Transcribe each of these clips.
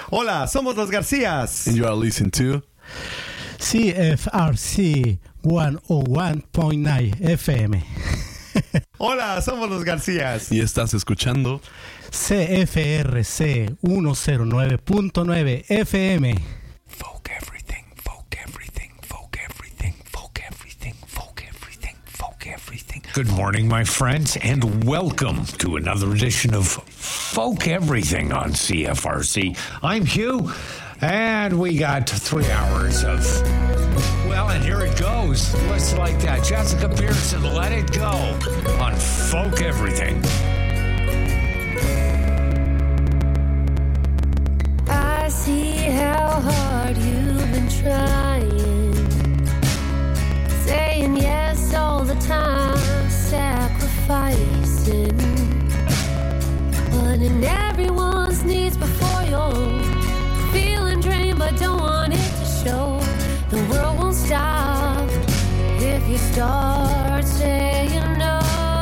Hola, somos los Garcías. And you are listening to CFRC 101.9 FM. Hola, somos los Garcías. y estás escuchando CFRC 109.9 FM. Folk everything, folk everything, folk everything, folk everything, folk everything, folk everything. Good morning, my friends, and welcome to another edition of Folk Everything on CFRC. I'm Hugh, and we got 3 hours of, well, and here it goes. Let's like that. Jessica Pearson, Let It Go on Folk Everything. I see how hard you've been trying, saying yes all the time, sacrificing, putting everyone's needs before your own, feeling drained but don't want it to show. The world won't stop if you start saying no.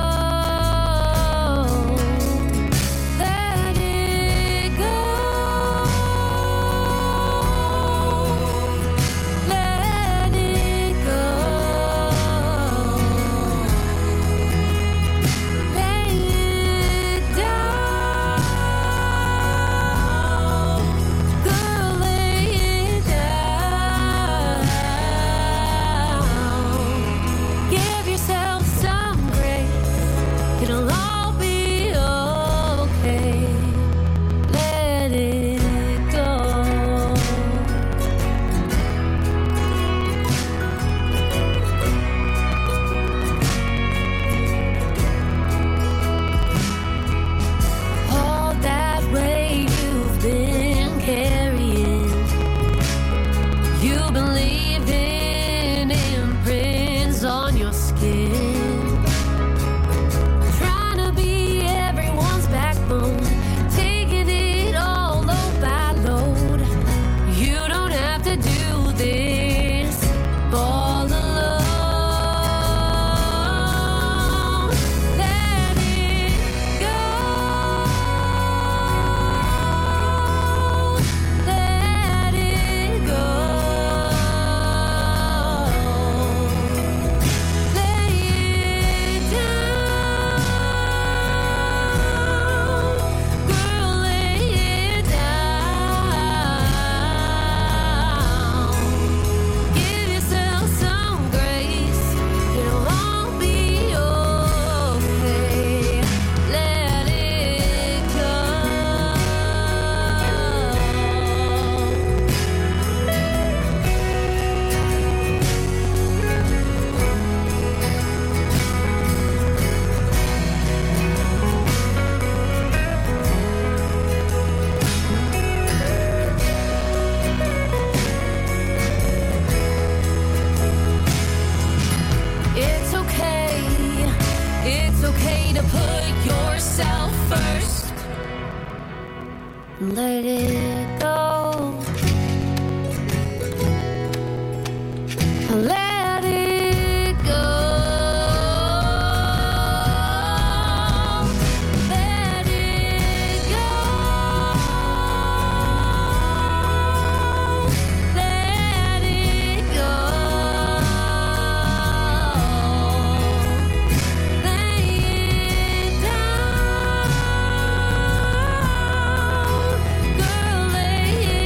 Let it go. Let it go. Let it go. Let it go. Lay it down. Girl, lay it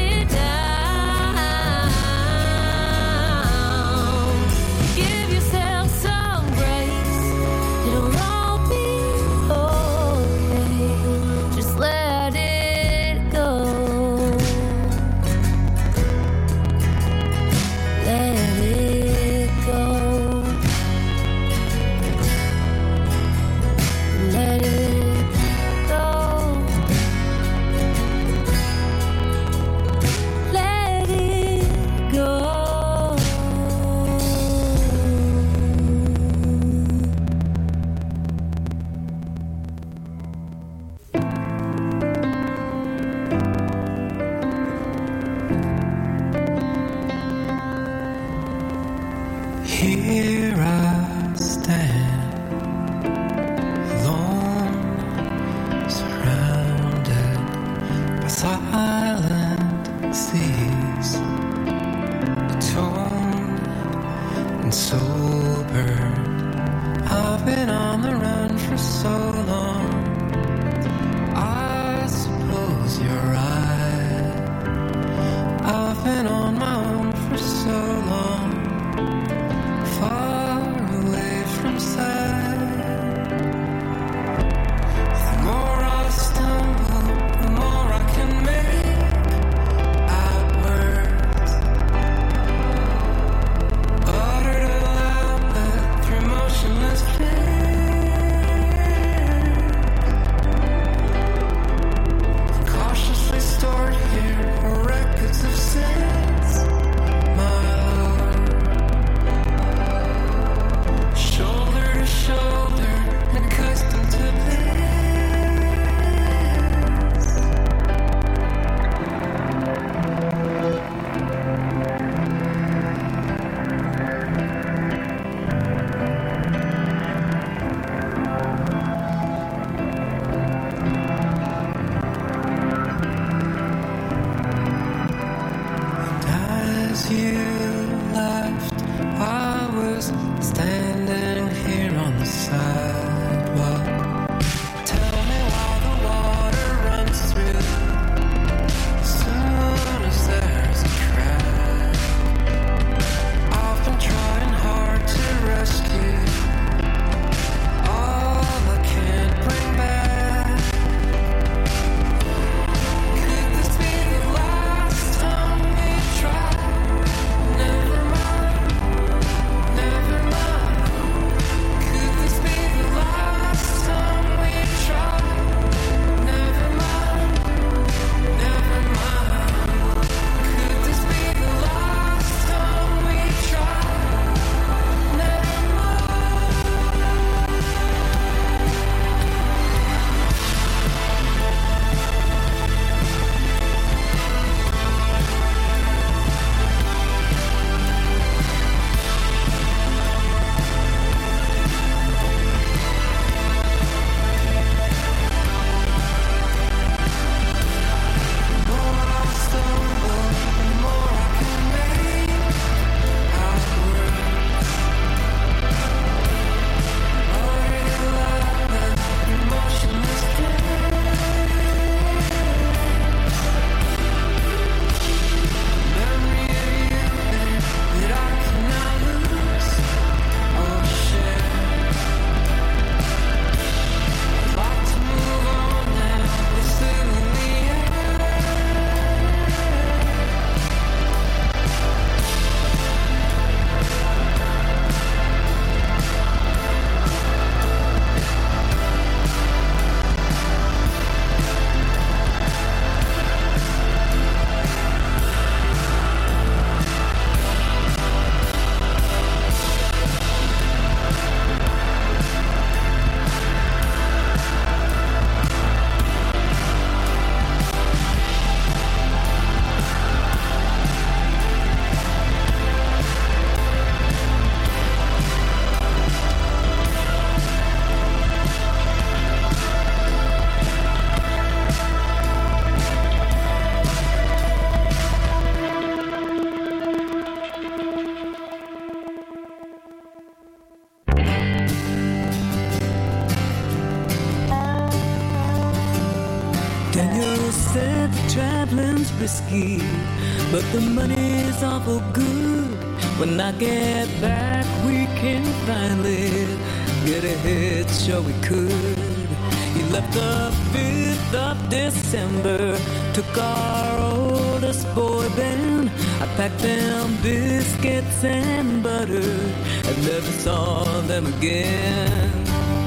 Daniel said traveling's risky, but the money's awful good. When I get back, we can finally get ahead, sure we could. He left the 5th of December, took our oldest boy Ben. I packed them biscuits and butter and never saw them again.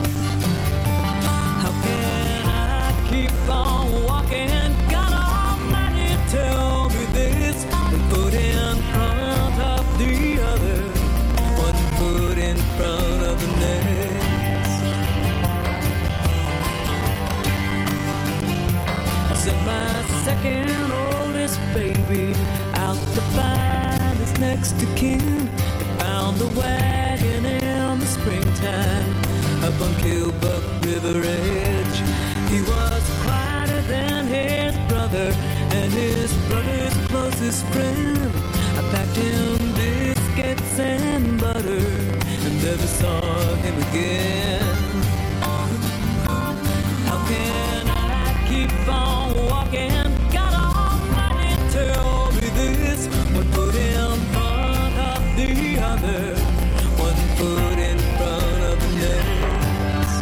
How can I keep on walking? God Almighty, tell me this. One foot in front of the other, one foot in front of the next. Sent my second oldest baby out to find his next to kin. They found the wagon in the springtime up on Killbuck River Edge. He was quieter than his brother and his brother's closest friend. I packed him biscuits and butter and never saw him again. How can I keep on walking? God Almighty, tell me this. One foot in front of the other, one foot in front of the next.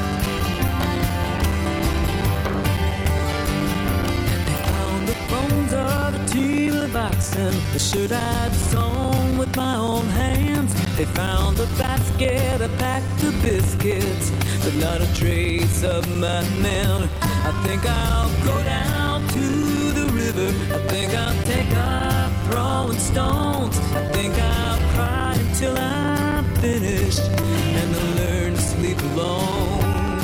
They found the bones of a team of oxen, the shirt I'd sewn with my own hands. They found a basket, a pack of biscuits, but not a trace of my men. I think I'll go down to the river. I think I'll take up throwing stones. I think I'll cry until I'm finished and I'll learn to sleep alone.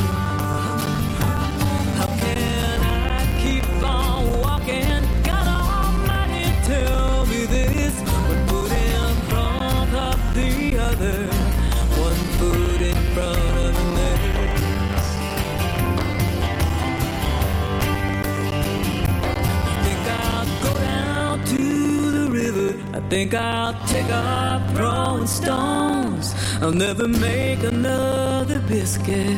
How can I keep on walking? God Almighty, tell me this. One foot in front of the other, one foot in front of the next. I think I'll take up throwing stones. I'll never make another biscuit.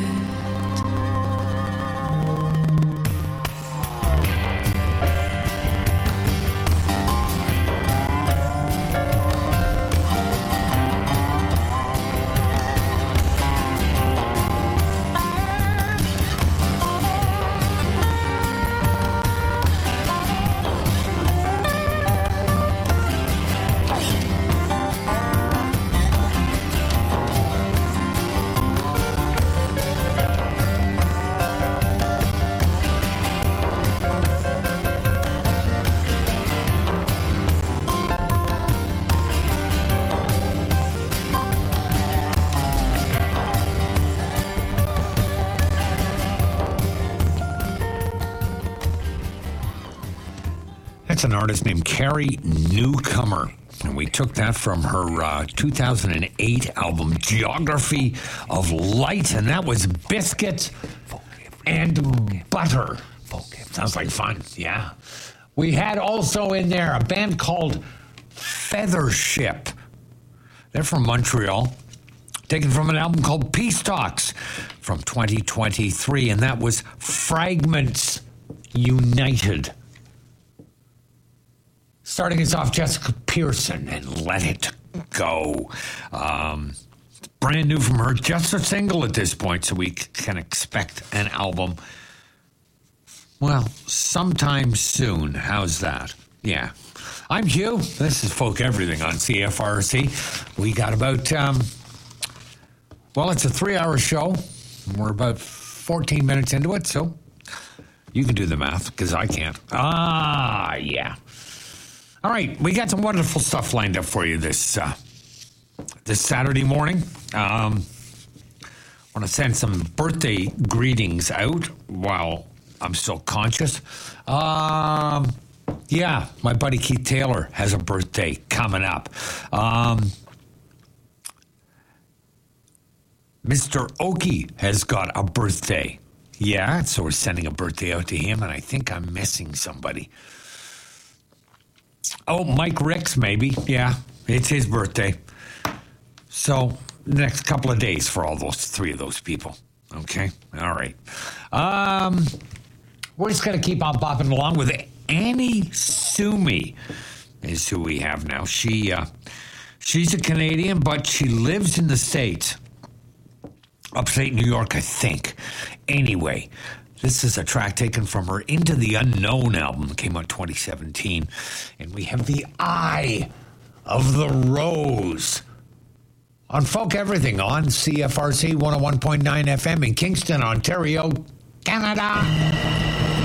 An artist named Carrie Newcomer, and we took that from her 2008 album Geography of Light, and that was Biscuits and Butter. Sounds like fun. Yeah. We had also in there a band called Feathership. They're from Montreal, taken from an album called Peace Talks from 2023, and that was Fragments United. Starting us off, Jessica Pearson and Let It Go. Brand new from her, just a single at this point, so we can expect an album, well, sometime soon. How's that? Yeah. I'm Hugh. This is Folk Everything on CFRC. We got about, well, it's a 3-hour show. We're about 14 minutes into it, so you can do the math, because I can't. Yeah. All right, we got some wonderful stuff lined up for you this Saturday morning. I want to send some birthday greetings out while I'm still conscious. Yeah, my buddy Keith Taylor has a birthday coming up. Mr. Oki has got a birthday. Yeah, so we're sending a birthday out to him, and I think I'm missing somebody. Oh, Mike Ricks, maybe. Yeah, it's his birthday. So, next couple of days for all those 3 of those people. Okay? All right. We're just going to keep on bopping along with it. Annie Sumi is who we have now. She's a Canadian, but she lives in the States. Upstate New York, I think. Anyway, this is a track taken from her Into the Unknown album. It came out 2017. And we have The Eye of the Rose on Folk Everything on CFRC 101.9 FM in Kingston, Ontario, Canada.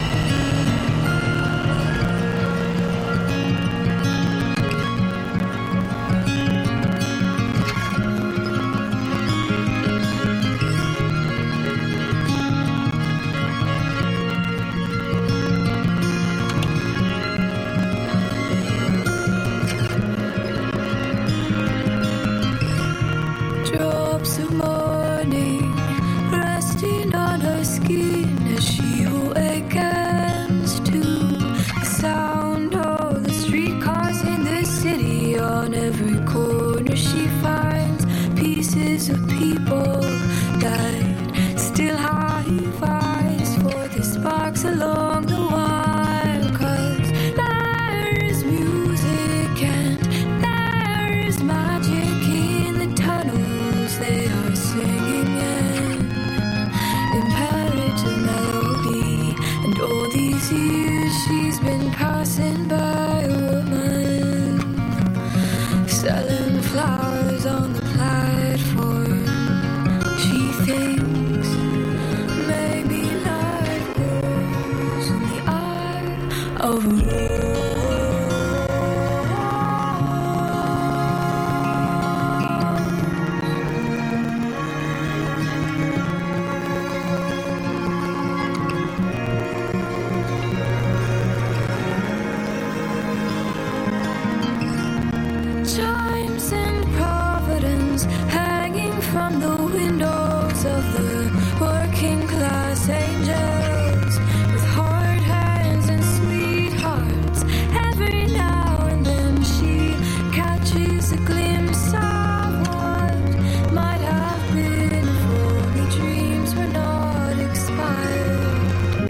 Drops of morning resting on her skin as she awakens to the sound of the streetcars in the city. On every corner she finds pieces of people that still high fives for the sparks along the wire. 'Cause there is music and there is magic in the tunnels they are singing in imperative melody. And all these years she's been passing by a woman selling flowers on the platform. She thinks maybe life goes in the eye of a rose. Chimes and providence hanging from the windows of the working class angels with hard hands and sweethearts. Every now and then she catches a glimpse of what might have been if only dreams were not expired.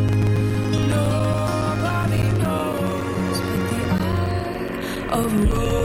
Nobody knows but the eye of a rose.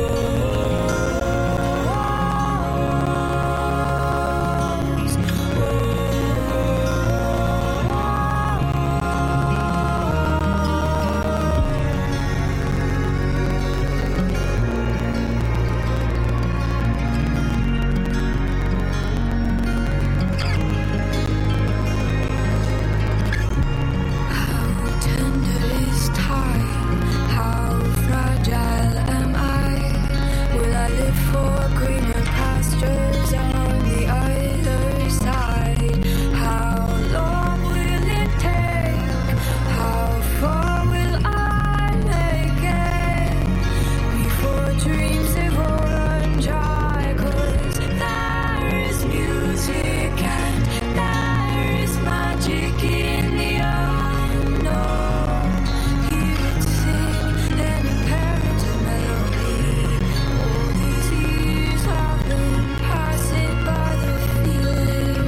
How tender is time? How fragile am I? Will I live for greener pastures on the other side? How long will it take? How far will I make it before dreams they will run dry? 'Cause there is music and there is magic in the unknown. Hear it sing an imperative melody. All these years have been passing by the feeling,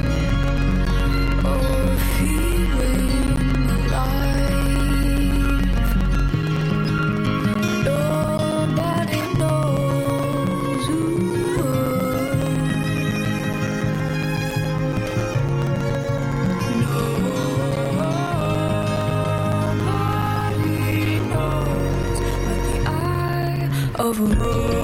feeling alive. Nobody knows who. Nobody knows but the eye of a rose.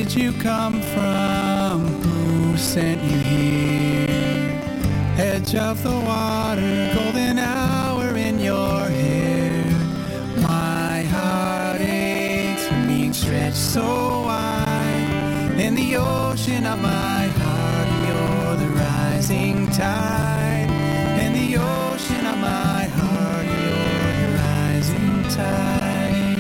did you come from? Who sent you here? Edge of the water, golden hour in your hair. My heart aches from being stretched so wide. In the ocean of my heart, you're the rising tide. In the ocean of my heart, you're the rising tide.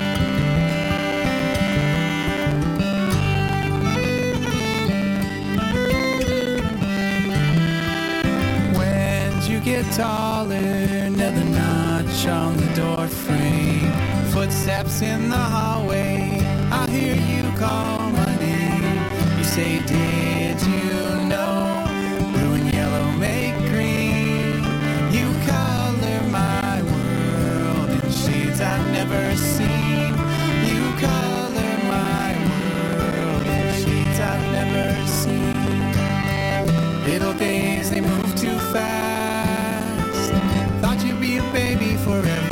When you get taller, another notch on the door frame. Footsteps in the hallway, I hear you call my name. You say, did you know blue and yellow make green? You color my world in shades I've never seen. You color my world in shades I've never seen. Little days, they move too fast. Thought you'd be a baby forever.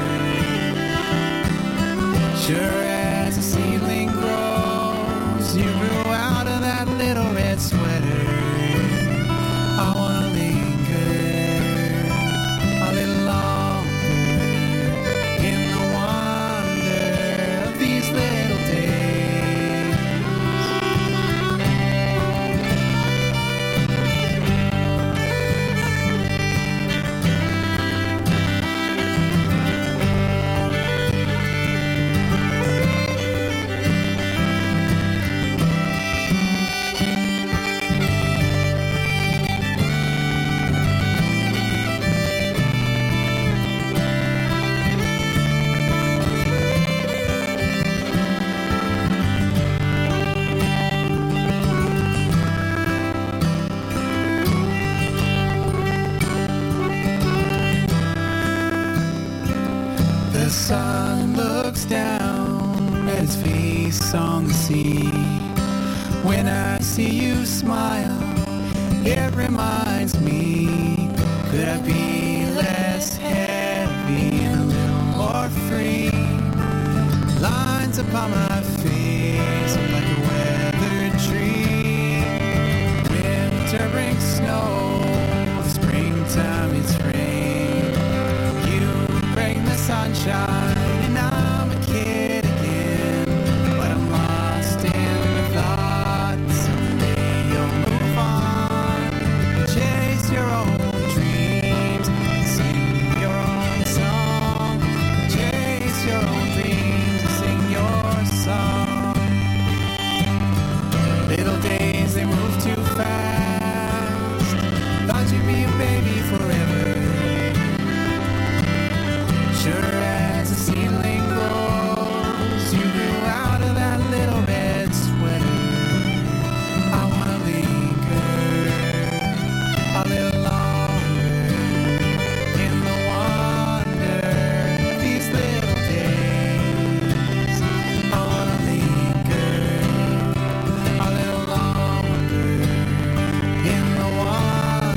Sure as a seedling grows, you grew out of that little red sweater. I wanna linger a little longer in the wonder of these little days. The sun looks down at his face on the sea. When I see you smile, it reminds me, could I be less heavy and a little more free? Lines upon my face look like a weathered tree. Winter brings snow, the springtime is rain. You bring the sunshine, and I'm a kid again. But I'm lost in the thought someday you'll move on. Chase your own dreams, sing your own song. Chase your own dreams, sing your song. Little days, they move too fast. Thought you'd be a baby forever. Sure as a seedling grows, you grew out of that little red sweater. I wanna linger a little longer in the wonder of these little days. I wanna linger a little longer in the wonder.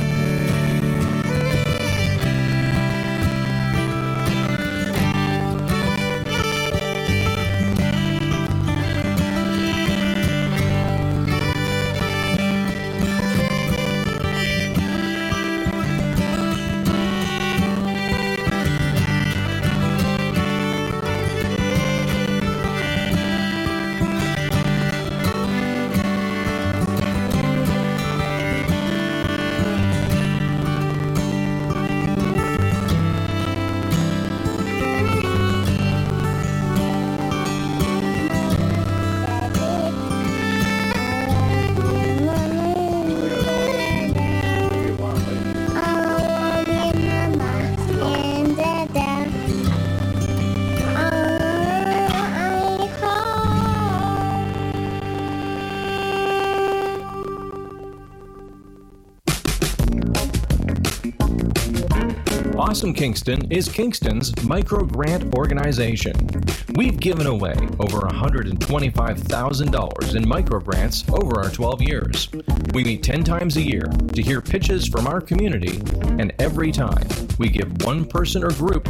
Awesome Kingston is Kingston's micro grant organization. We've given away over $125,000 in micro grants over our 12 years. We meet 10 times a year to hear pitches from our community, and every time we give one person or group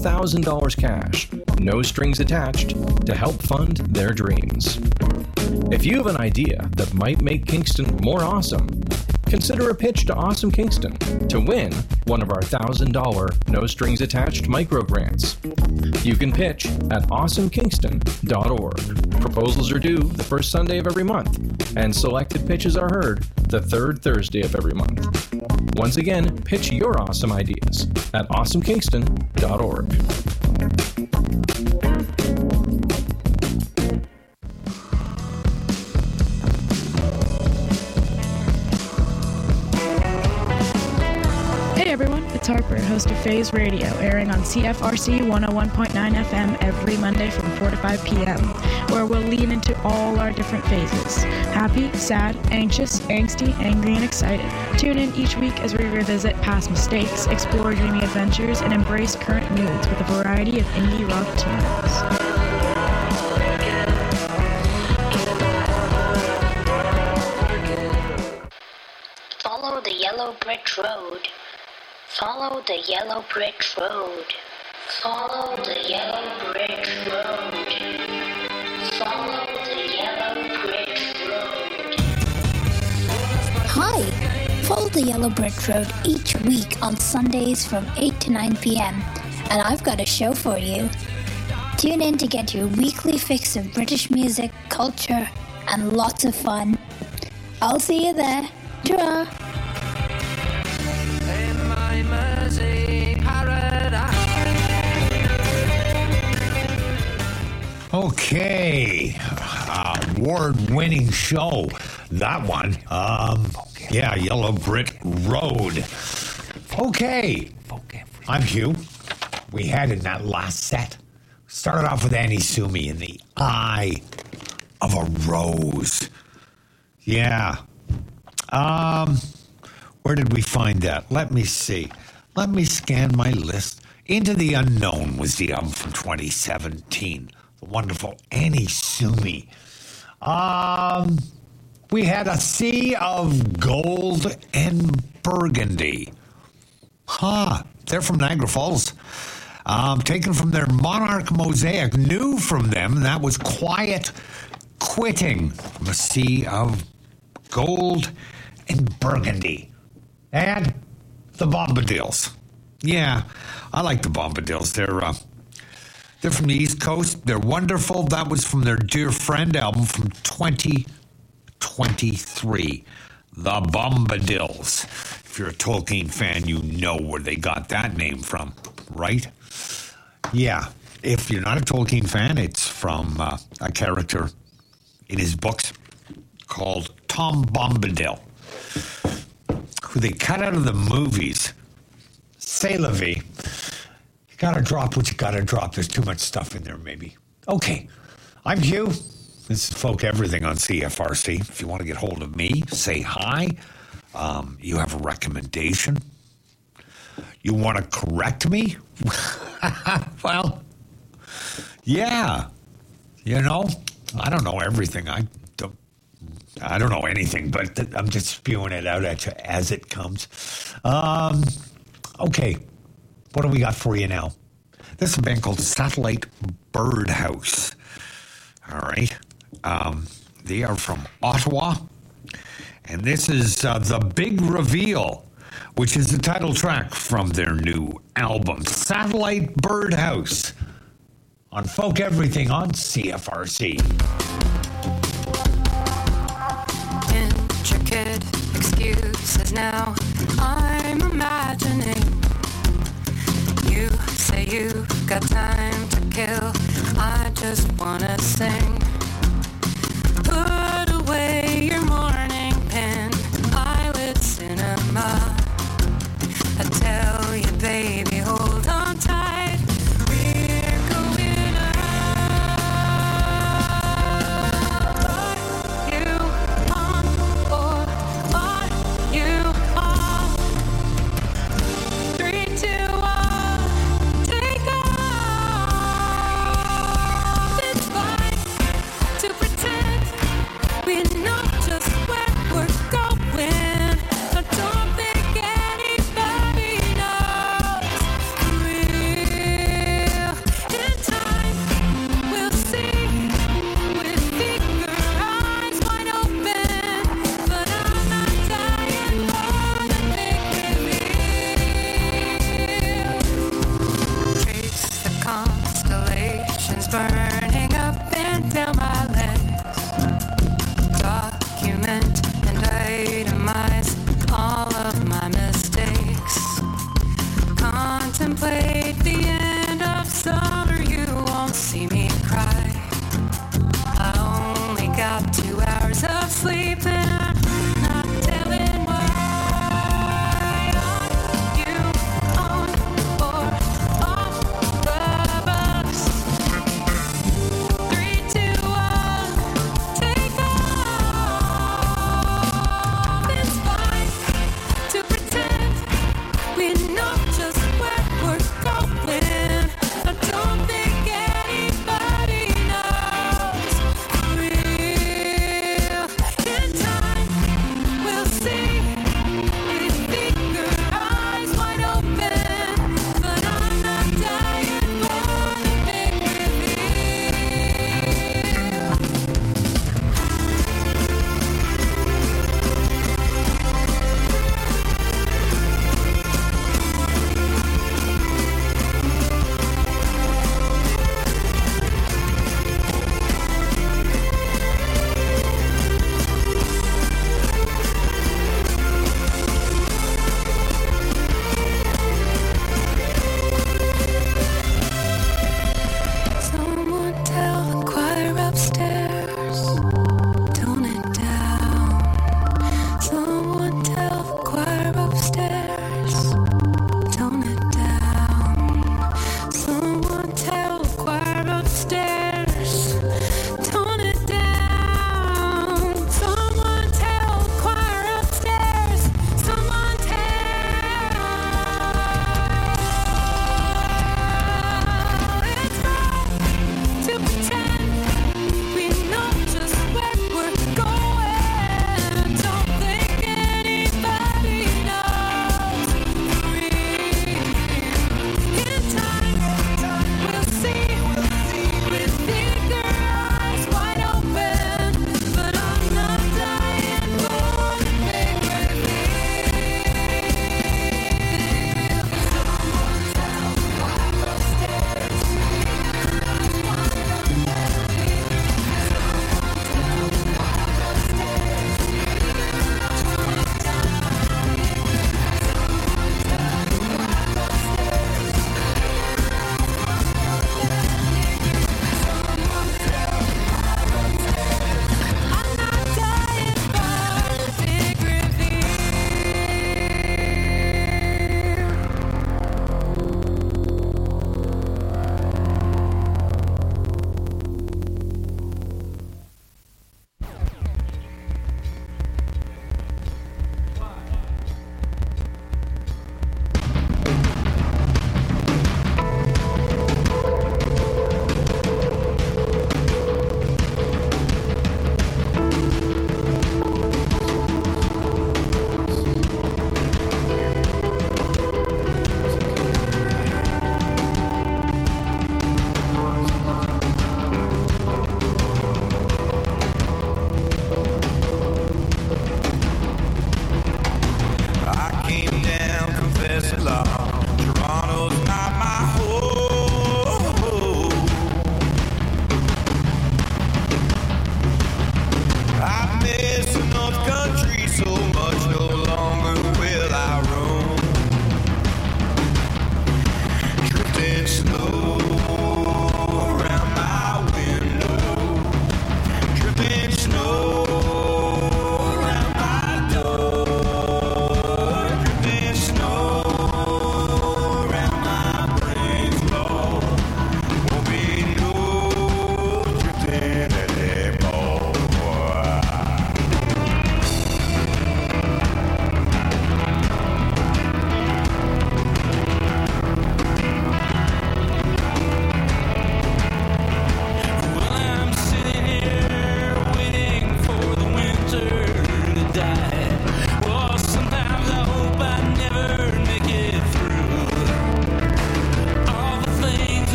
$1,000 cash, no strings attached, to help fund their dreams. If you have an idea that might make Kingston more awesome, consider a pitch to Awesome Kingston to win one of our $1,000 no-strings-attached micro-grants. You can pitch at awesomekingston.org. Proposals are due the first Sunday of every month, and selected pitches are heard the third Thursday of every month. Once again, pitch your awesome ideas at awesomekingston.org. Hey everyone, it's Harper, host of Phase Radio, airing on CFRC 101.9 FM every Monday from 4 to 5 p.m., where we'll lean into all our different phases: happy, sad, anxious, angsty, angry, and excited. Tune in each week as we revisit past mistakes, explore dreamy adventures, and embrace current moods with a variety of indie rock tunes. Follow the yellow brick road. Follow the yellow brick road. Follow the yellow brick road. Follow the yellow brick road. Hi! Follow the yellow brick road each week on Sundays from 8 to 9 p.m. And I've got a show for you. Tune in to get your weekly fix of British music, culture, and lots of fun. I'll see you there. Ta-ra! Okay, award-winning show. That one. Yeah, Yellow Brick Road. Okay, I'm Hugh. We had in that last set. Started off with Annie Sumi in The Eye of a Rose. Yeah. Where did we find that? Let me see. Let me scan my list. Into the Unknown was the album from 2017. The wonderful Annie Sumi. We had A Sea of Gold and Burgundy. They're from Niagara Falls. Taken from their Monarch Mosaic. New from them, that was Quiet Quitting. From A Sea of Gold and Burgundy. And the Bombadils. Yeah, I like the Bombadils. They're from the East Coast. They're wonderful. That was from their Dear Friend album from 2023. The Bombadils. If you're a Tolkien fan, you know where they got that name from, right? Yeah. If you're not a Tolkien fan, it's from a character in his books called Tom Bombadil, who they cut out of the movies. C'est la vie. You gotta drop what you gotta drop. There's too much stuff in there, maybe. Okay. I'm Hugh. This is Folk Everything on CFRC. If you want to get hold of me, say hi. You have a recommendation. You want to correct me? Well, yeah. You know, I don't know everything. I don't know anything, but I'm just spewing it out at you as it comes. Okay, what do we got for you now? This is a band called Satellite Birdhouse. All right. They are from Ottawa. And this is The Big Reveal, which is the title track from their new album, Satellite Birdhouse, on Folk Everything on CFRC. Intricate excuses now I'm imagining. You say you got time to kill. I just wanna sing. Put away your morning pen, eyelid cinema. I tell you, baby, hold on tight. We're going out. Are you on or are you off? 3, 2, 1, take off. It's fine to pretend we know just where we're going. I don't think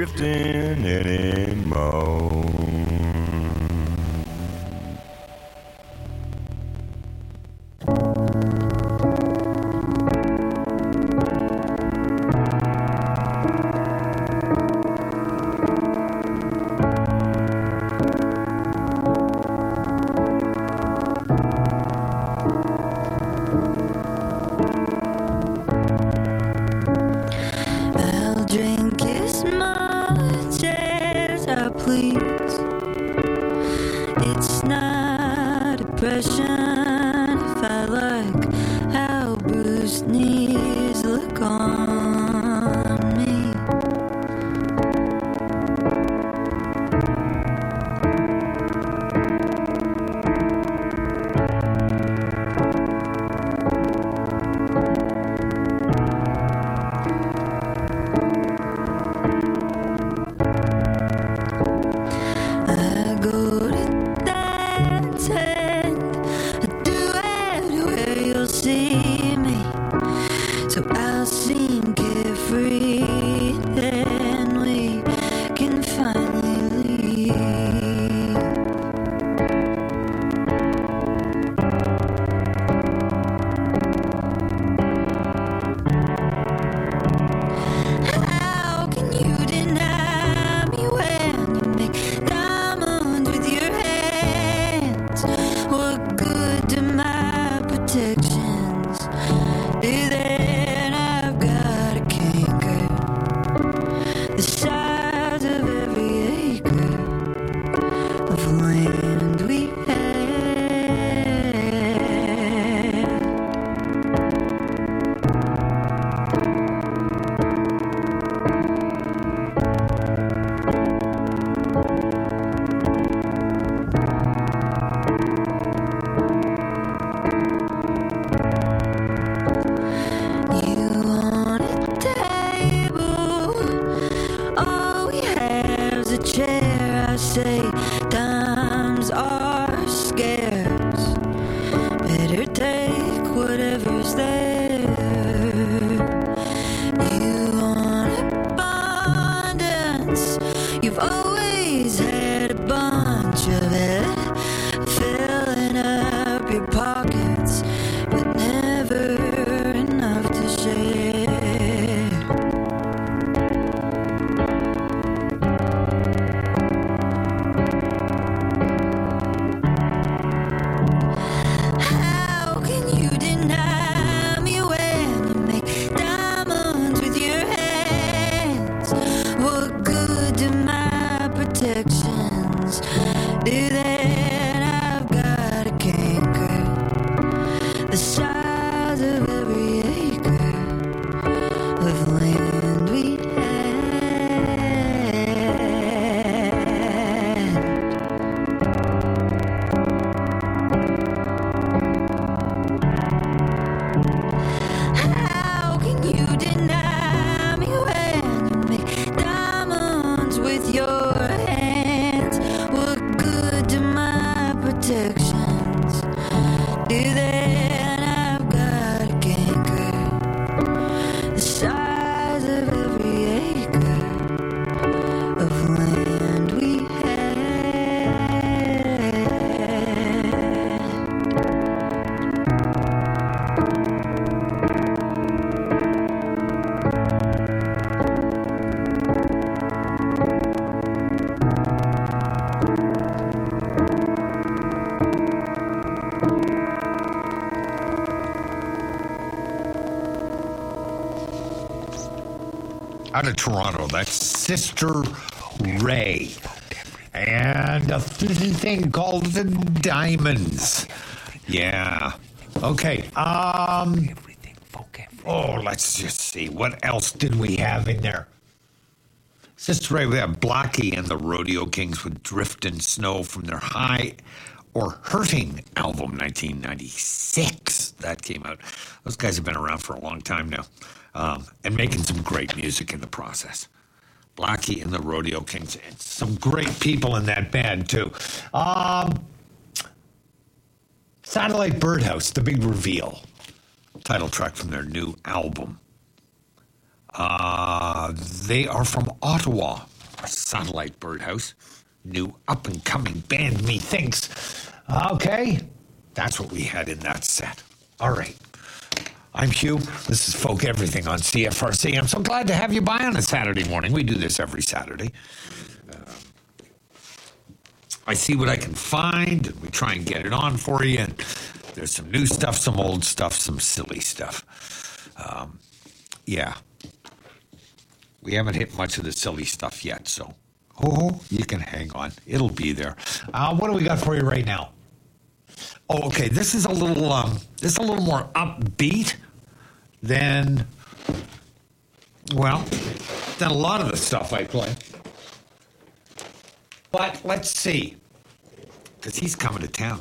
drifting anymore. I'll drink as much as I please. It's not depression if I like how bruised knees look on me. I go to dance and do it where you'll see me. So I'll seem carefree, then we can finally leave. How can you deny me when you make diamonds with your hands? What good do my protections do then? I've got a canker the size of every acre of land we had. You want a table? All we have's a chair. I say times are scarce. Better take whatever's there. You want abundance? You've always had a bunch of it, filling up your pockets, but never enough to share. How can you deny me when you make diamonds with your hands? What good do my protections do then? I've got a canker the size of every acre of land we had. How can you deny me when you make diamonds with your hands? What good do my protections do then? I've got a canker the size of every acre of land we had. Out of Toronto, that's Sister Ray. And a thing called the Diamonds. Yeah. Okay. Oh, let's just see. What else did we have in there? Sister Ray, we have Blackie and the Rodeo Kings with Driftin' Snow from their High or Hurting album, 1996. That came out. Those guys have been around for a long time now. And making some great music in the process. Blackie and the Rodeo Kings. And some great people in that band, too. Satellite Birdhouse, The Big Reveal. Title track from their new album. They are from Ottawa, Satellite Birdhouse. New up-and-coming band, methinks. Okay, that's what we had in that set. All right. I'm Hugh. This is Folk Everything on CFRC. I'm so glad to have you by on a Saturday morning. We do this every Saturday. I see what I can find, and we try and get it on for you. And there's some new stuff, some old stuff, some silly stuff. Yeah. We haven't hit much of the silly stuff yet, so you can hang on. It'll be there. What do we got for you right now? Oh, okay. This is a little more upbeat than a lot of the stuff I play. But let's see, because he's coming to town.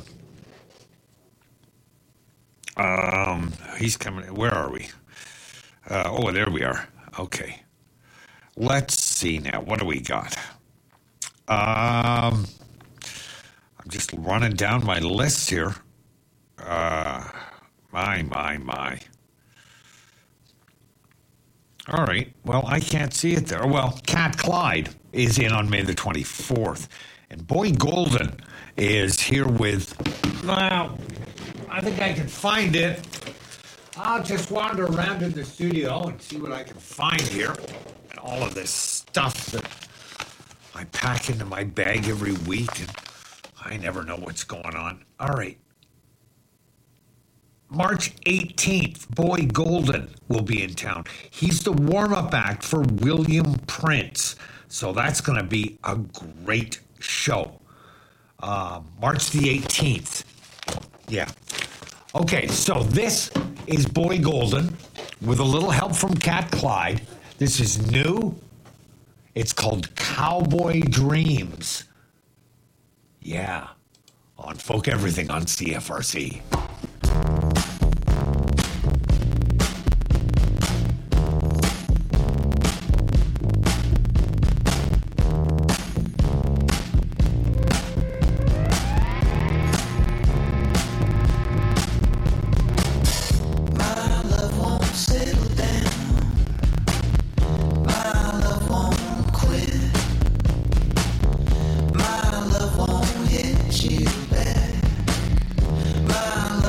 He's coming. Where are we? There we are. Okay. Let's see now. What do we got? I'm just running down my list here. My. All right. Well, I can't see it there. Well, Cat Clyde is in on May the 24th. And Boy Golden is here with, well, I think I can find it. I'll just wander around in the studio and see what I can find here. And all of this stuff that I pack into my bag every week, and I never know what's going on. All right. March 18th, Boy Golden will be in town. He's the warm-up act for William Prince. So that's going to be a great show. March the 18th. Yeah. Okay, so this is Boy Golden with a little help from Cat Clyde. This is new. It's called Cowboy Dreams. Yeah. On Folk Everything on CFRC. My love won't hit you back. My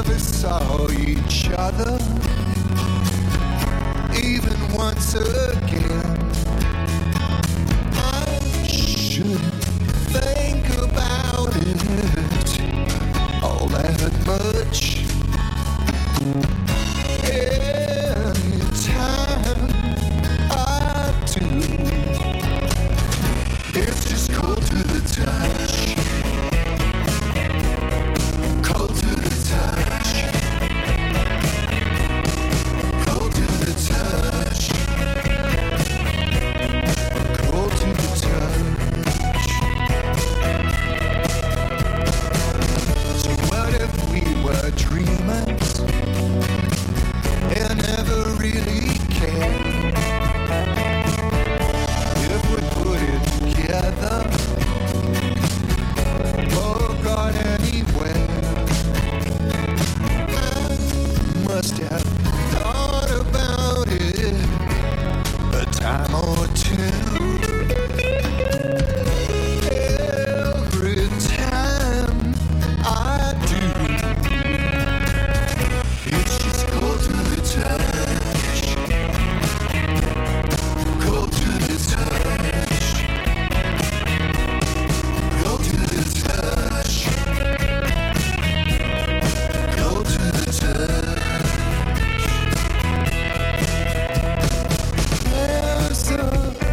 never saw each other, even once again. I shouldn't think about it all that much. Anytime I do, it's just cold to the touch. Cold to the touch. Cold to the touch. Cold to the touch. So what if we were dreamers and never really cared? If we put it together or got anywhere, I must have thought about it a time or two. Every time I do, it's just cold to the touch. Cold to the touch. Cold to the touch. Cold to the touch. There's a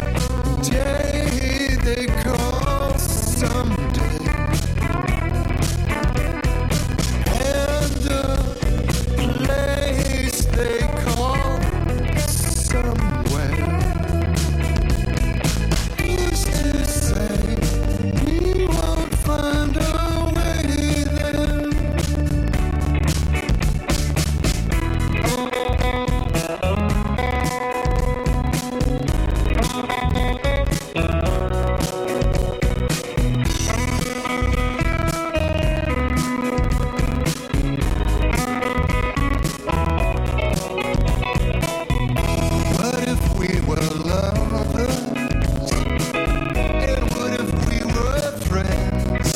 day they call someday, and a place they call somewhere. Who's to say we won't find a way there? What if we were lovers? And what if we were friends?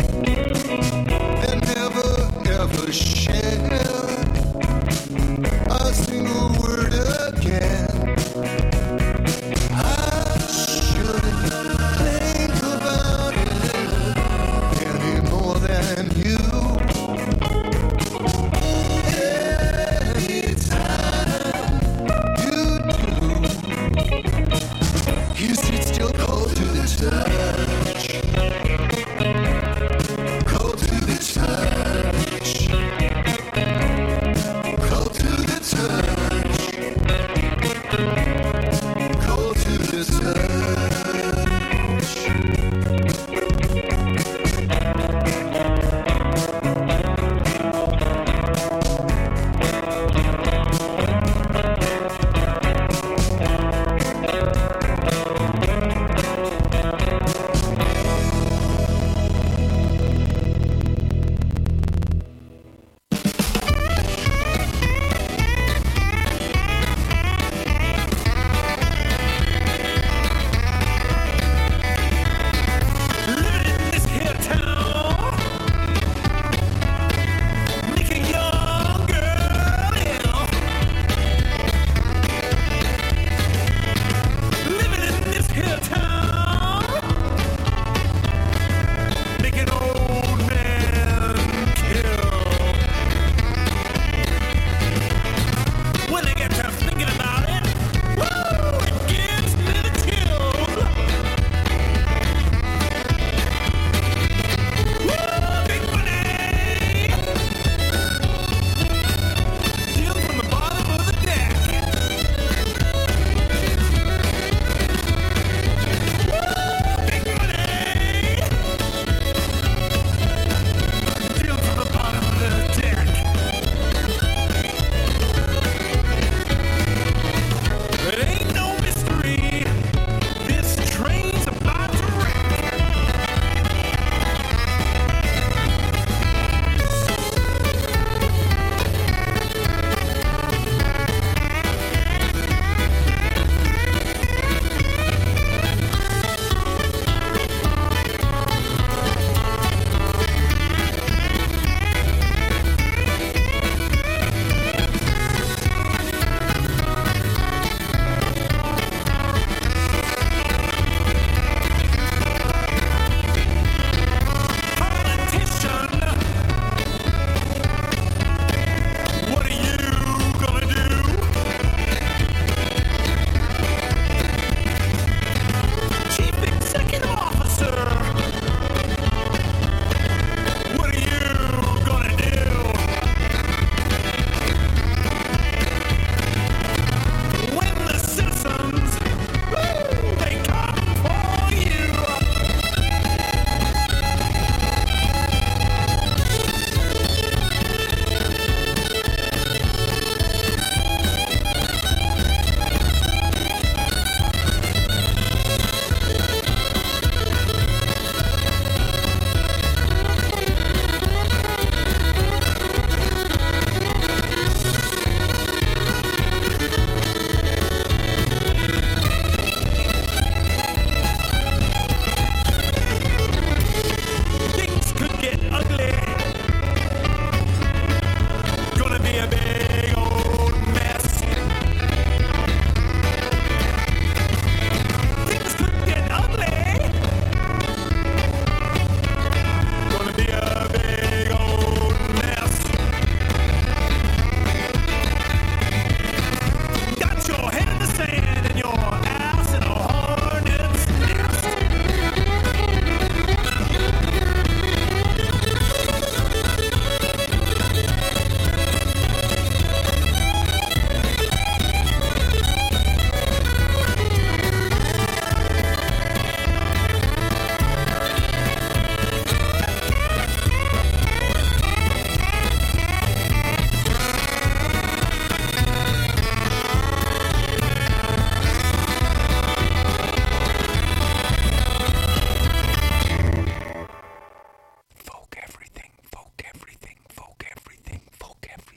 And never ever share a single word again. I shouldn't think about it any more than you. Anytime you do, you sit still cold to the touch. Cold to the touch.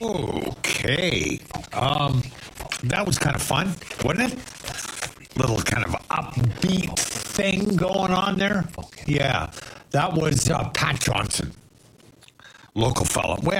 Okay. That was kind of fun, wasn't it? Little kind of upbeat thing going on there. Yeah, that was Pat Johnson, local fella. Well,